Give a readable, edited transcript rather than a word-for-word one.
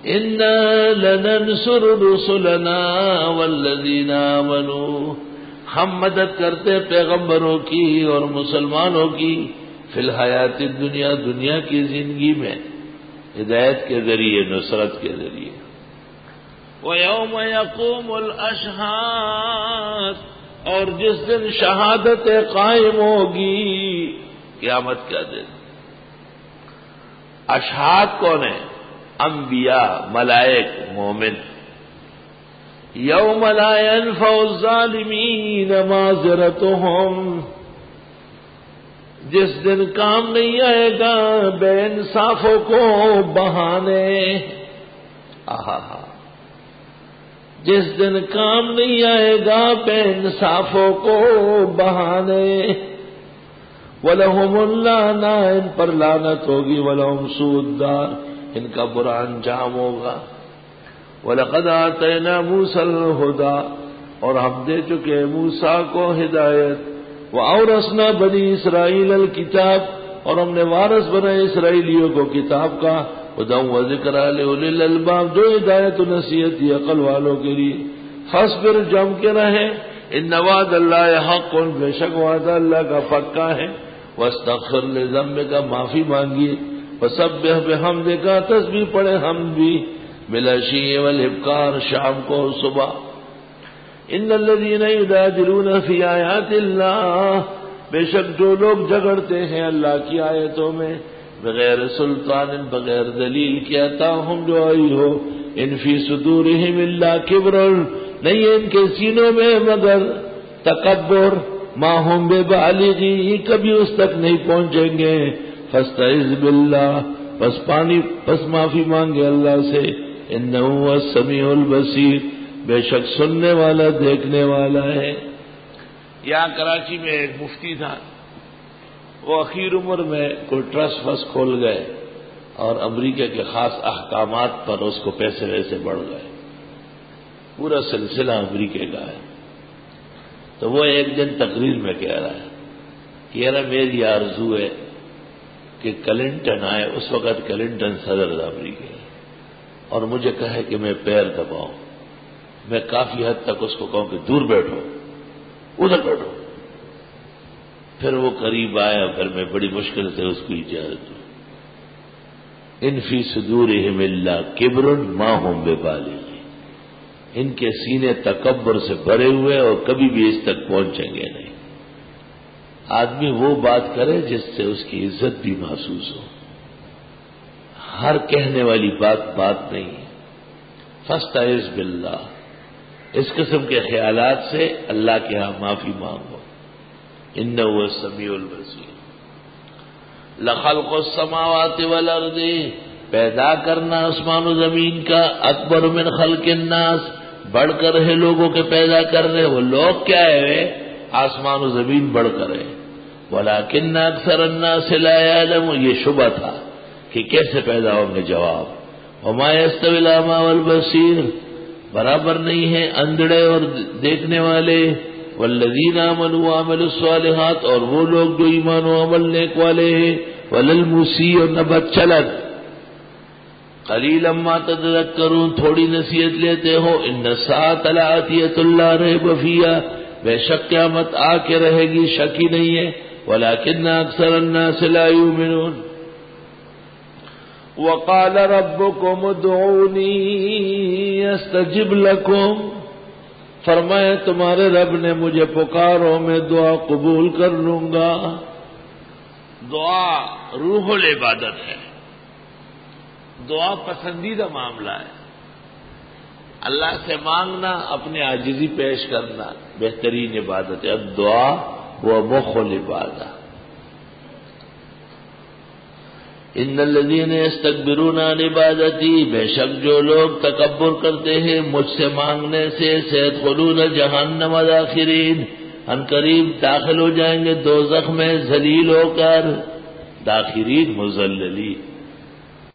انا لننصر رسلنا والذین آمنوا، ہم مدد کرتے پیغمبروں کی اور مسلمانوں کی فی الحیات الدنیا، دنیا کی زندگی میں، ہدایت کے ذریعے، نصرت کے ذریعے۔ وَيَوْمَ يَقُومُ الْأَشْهَادُ، اور جس دن شہادت قائم ہوگی، قیامت کا دن۔ اشہاد کون ہیں؟ انبیاء، ملائک، مومن۔ یوم لا ينفع الظالمین معذرتهم، جس دن کام نہیں آئے گا بے انصافوں کو بہانے، جس دن کام نہیں آئے گا بے انصافوں کو بہانے۔ وَلَهُمُ اللَّعْنَةُ، ان پر لعنت ہوگی، وَلَهُمْ سُوءُ الدَّارِ، ان کا برا انجام ہوگا۔ وَلَقَدْ آتَيْنَا مُوسَى الْهُدَىٰ، اور ہم دے چکے موسیٰ کو ہدایت۔ وَأَوْرَثْنَا بَنِي إِسْرَائِيلَ الْكِتَابَ، اور ہم نے وارث بنائے اسرائیلیوں کو کتاب کا۔ هُدًى وَذِكْرَىٰ لِأُولِي الْأَلْبَابِ، جو ہدایت و نصیحت ہے عقل والوں کے لیے۔ فاصبر، جم کے رہیں، ان وعد اللہ حق، بے شک وعدہ اللہ کا پکا ہے۔ واستغفر لذنبک، معافی مانگیے۔ وسبح بحمدک، تسبیح پڑھے ہم بھی، بالعشی والابکار، شام کو اور صبح۔ ان الذین یجادلون فی آیات اللہ، بے شک جو لوگ جھگڑتے ہیں اللہ کی آیتوں میں، بغیر سلطان، بغیر دلیل کے، اتاہم جو آئی ہو، ان فی صدورہم الا کبر، نہیں ہے ان کے سینوں میں مگر تکبر، ما ہم ببالغی، کبھی اس تک نہیں پہنچیں گے۔ فاستعذ باللہ، پس معافی مانگے اللہ سے، انہ هو السمیع البصیر، بے شک سننے والا دیکھنے والا ہے۔ یہاں کراچی میں ایک مفتی تھا، وہ اخیر عمر میں کوئی ٹرسٹ فس کھول گئے اور امریکہ کے خاص احکامات پر اس کو پیسے ویسے بڑھ گئے، پورا سلسلہ امریکہ کا ہے۔ تو وہ ایک دن تقریر میں کہہ رہا ہے کہ یار میری آرزو ہے کہ کلنٹن آئے، اس وقت کلنٹن صدر تھا امریکہ، اور مجھے کہے کہ میں پیر دباؤں، میں کافی حد تک اس کو کہوں کہ دور بیٹھو، ادھر بیٹھو، پھر وہ قریب آیا، پھر میں بڑی مشکل سے اس کو اجازت دوں۔ ان فی صدورہم الا کبر ما ہم ببالغ، ان کے سینے تکبر سے بھرے ہوئے اور کبھی بھی اس تک پہنچیں گے نہیں۔ آدمی وہ بات کرے جس سے اس کی عزت بھی محسوس ہو، ہر کہنے والی بات نہیں ہے۔ فاستعذ باللہ، اس قسم کے خیالات سے اللہ کے ہاں معافی مانگو، انہ هو السمیع البصیر۔ لخلق السماوات والارض، پیدا کرنا آسمان و زمین کا، اکبر من خلق الناس، بڑھ کر ہے لوگوں کے پیدا کرنے، وہ لوگ کیا ہے، آسمان و زمین بڑھ کر ہے۔ ولکن اکثر الناس لا يعلمون، یہ شبہ تھا کہ کیسے پیدا ہوں گے، جواب وما يستوي الاعمى والبصير، برابر نہیں ہیں اندھڑے اور دیکھنے والے، والذین آمنوا وعملوا الصالحات، اور وہ لوگ جو ایمان و عمل نیک والے ہیں، وللمسیء، اور نہ بد چلت، قلیلا ما تذکرون، تھوڑی نصیحت لیتے ہو۔ ان الساعۃ لآتیۃ لا ریب فیہا، بے شک قیامت آ کے رہے گی، شک ہی نہیں ہے، ولکن اکثر الناس لا یؤمنون۔ وقال ربکم ادعونی استجب لکم، فرمایا تمہارے رب نے مجھے پکارو، میں دعا قبول کر لوں گا۔ دعا روح العبادت ہے، دعا پسندیدہ معاملہ ہے، اللہ سے مانگنا، اپنے عاجزی پیش کرنا بہترین عبادت ہے۔ اب دعا وہ مخ العبادہ۔ ان الذین یستکبرون عن عبادتی، بے شک جو لوگ تکبر کرتے ہیں مجھ سے مانگنے سے، سیدخلون جہنم داخرین، ان قریب داخل ہو جائیں گے دوزخ میں ذلیل ہو کر، داخرین مذللین۔